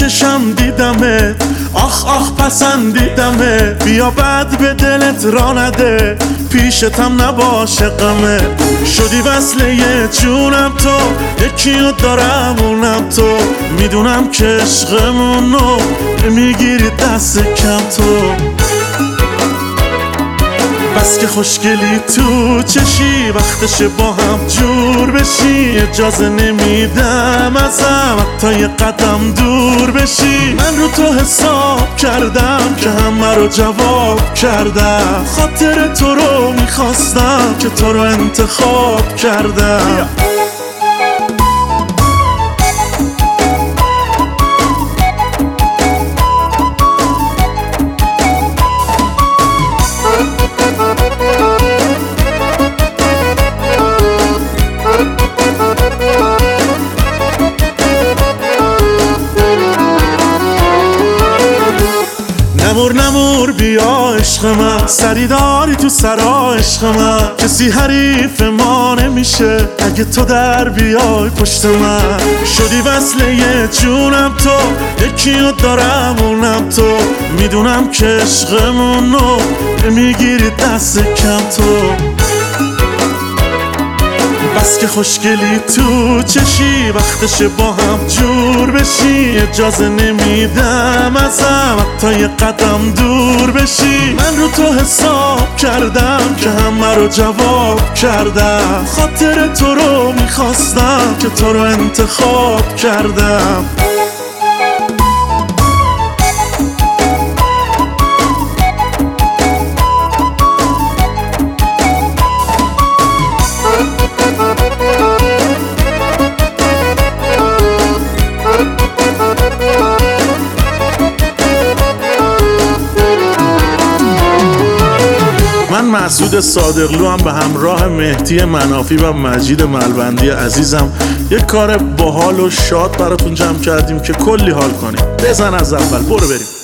چشم دیدمه، آخ آخ پسندیدمه. بیا بعد به دلت را نده، پیشتم نباشه غمه. شدی وصله جونم تو، یکیو دارم اونم تو. میدونم که عشقمونو میگیری دست کم تو. بس که خوشگلی تو چشی، وقتشه با هم جور بشی. اجازه نمیدم ازم حتی یه قدم دور بشی. من رو تو حساب کردم که همه رو جواب کردم. خاطر تو رو میخواستم که تو رو انتخاب کردم. نمور نمور بیا عشق من، سری داری تو سرا عشق من. کسی حریف ما نمیشه اگه تو در بیای پشت من. شدی وصله جونم تو، یکیو دارم اونم تو. میدونم که عشقمونو میگیری دست کم تو. بس که خوشگلی تو چشی، وقتشه با هم جور بشی. اجازه نمیدم ازم حتی یه قدم دور بشی. من رو تو حساب کردم که همه رو جواب کردم. خاطر تو رو میخواستم که تو رو انتخاب کردم. من مسعود صادقلو هم به همراه مهدی منافی و مجید ملبندی عزیزم یک کار باحال و شاد براتون جمع کردیم که کلی حال کنیم. بزن از اول، برو بریم.